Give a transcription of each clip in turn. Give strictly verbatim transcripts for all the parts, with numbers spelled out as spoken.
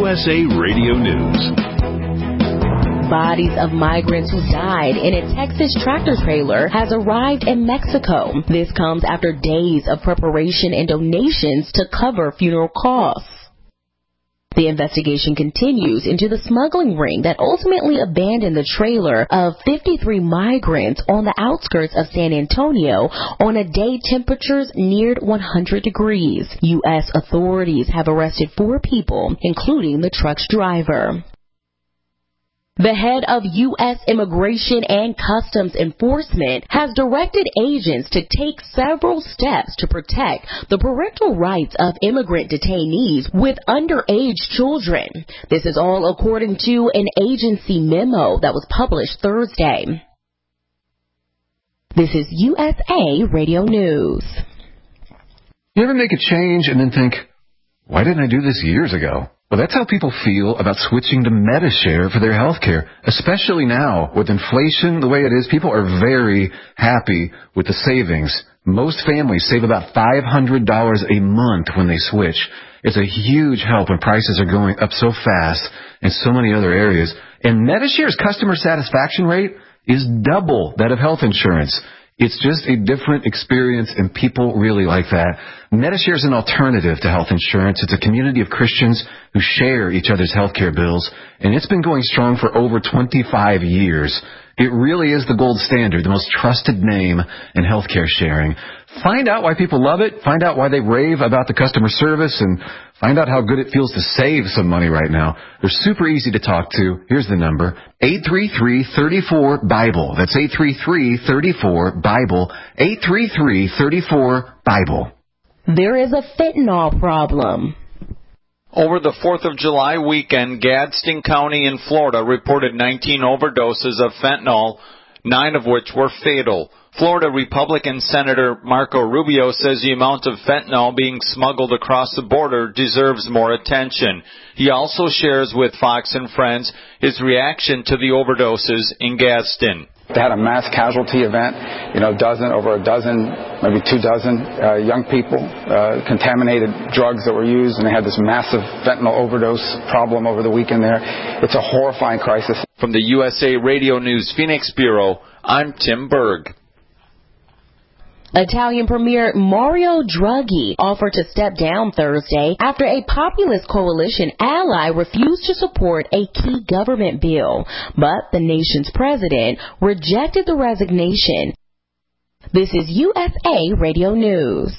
S A Radio News. Bodies of migrants who died in a Texas tractor trailer has arrived in Mexico. This comes after days of preparation and donations to cover funeral costs. The investigation continues into the smuggling ring that ultimately abandoned the trailer of fifty-three migrants on the outskirts of San Antonio on a day temperatures neared one hundred degrees. U S authorities have arrested four people, including the truck's driver. The head of U S Immigration and Customs Enforcement has directed agents to take several steps to protect the parental rights of immigrant detainees with underage children. This is all according to an agency memo that was published Thursday. This is U S A Radio News. You ever make a change and then think, why didn't I do this years ago? Well, that's how people feel about switching to Medi-Share for their health care, especially now with inflation the way it is. People are very happy with the savings. Most families save about five hundred dollars a month when they switch. It's a huge help when prices are going up so fast in so many other areas. And Medi-Share's customer satisfaction rate is double that of health insurance. It's just a different experience, and people really like that. Medi-Share is an alternative to health insurance. It's a community of Christians who share each other's health care bills, and it's been going strong for over twenty-five years. It really is the gold standard, the most trusted name in healthcare sharing. Find out why people love it. Find out why they rave about the customer service, and find out how good it feels to save some money right now. They're super easy to talk to. Here's the number, eight three three, three four, BIBLE. That's eight three three, three four, BIBLE, eight three three, three four, BIBLE. There is a fentanyl problem. Over the fourth of July weekend, Gadsden County in Florida reported nineteen overdoses of fentanyl, nine of which were fatal. Florida Republican Senator Marco Rubio says the amount of fentanyl being smuggled across the border deserves more attention. He also shares with Fox and Friends his reaction to the overdoses in Gadsden. They had a mass casualty event, you know, dozen, over a dozen, maybe two dozen uh, young people, uh, contaminated drugs that were used, and they had this massive fentanyl overdose problem over the weekend there. It's a horrifying crisis. From the U S A Radio News Phoenix Bureau, I'm Tim Berg. Italian Premier Mario Draghi offered to step down Thursday after a populist coalition ally refused to support a key government bill. But the nation's president rejected the resignation. This is U S A Radio News.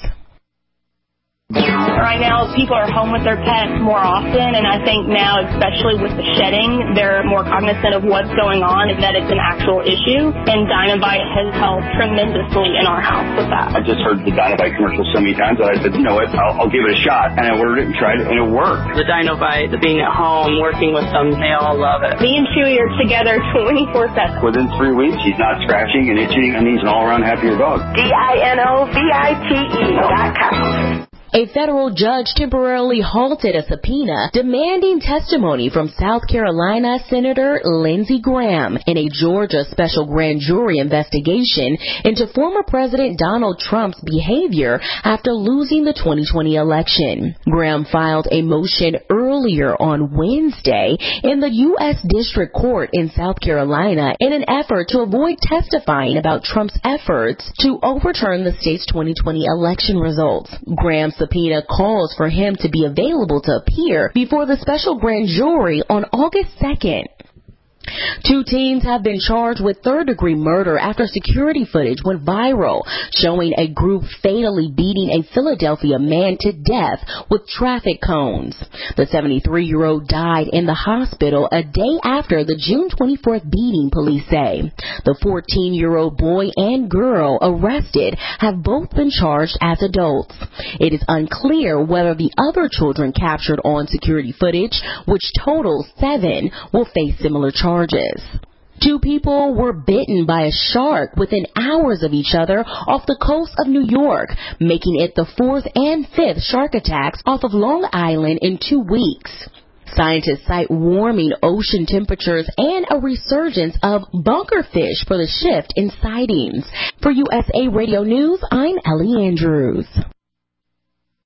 Right now, people are home with their pets more often, and I think now, especially with the shedding, they're more cognizant of what's going on and that it's an actual issue, and Dinovite has helped tremendously in our house with that. I just heard the Dinovite commercial so many times that I said, you know what, I'll, I'll give it a shot, and I ordered it and tried it, and it worked. The Dinovite, the being at home, working with them, they all love it. Me and Chewy are together twenty-four seven. Within three weeks, he's not scratching and itching, and he's an all-around happier dog. D I N O V I T E dot com. A federal judge temporarily halted a subpoena demanding testimony from South Carolina Senator Lindsey Graham in a Georgia special grand jury investigation into former President Donald Trump's behavior after losing the twenty twenty election. Graham filed a motion earlier on Wednesday in the U S District Court in South Carolina in an effort to avoid testifying about Trump's efforts to overturn the state's twenty twenty election results. Graham's subpoena calls for him to be available to appear before the special grand jury on August second. Two teens have been charged with third-degree murder after security footage went viral, showing a group fatally beating a Philadelphia man to death with traffic cones. The seventy-three-year-old died in the hospital a day after the June twenty-fourth beating, police say. The fourteen-year-old boy and girl arrested have both been charged as adults. It is unclear whether the other children captured on security footage, which totals seven, will face similar charges. Two people were bitten by a shark within hours of each other off the coast of New York, making it the fourth and fifth shark attacks off of Long Island in two weeks. Scientists cite warming ocean temperatures and a resurgence of bunkerfish for the shift in sightings. For U S A Radio News, I'm Ellie Andrews.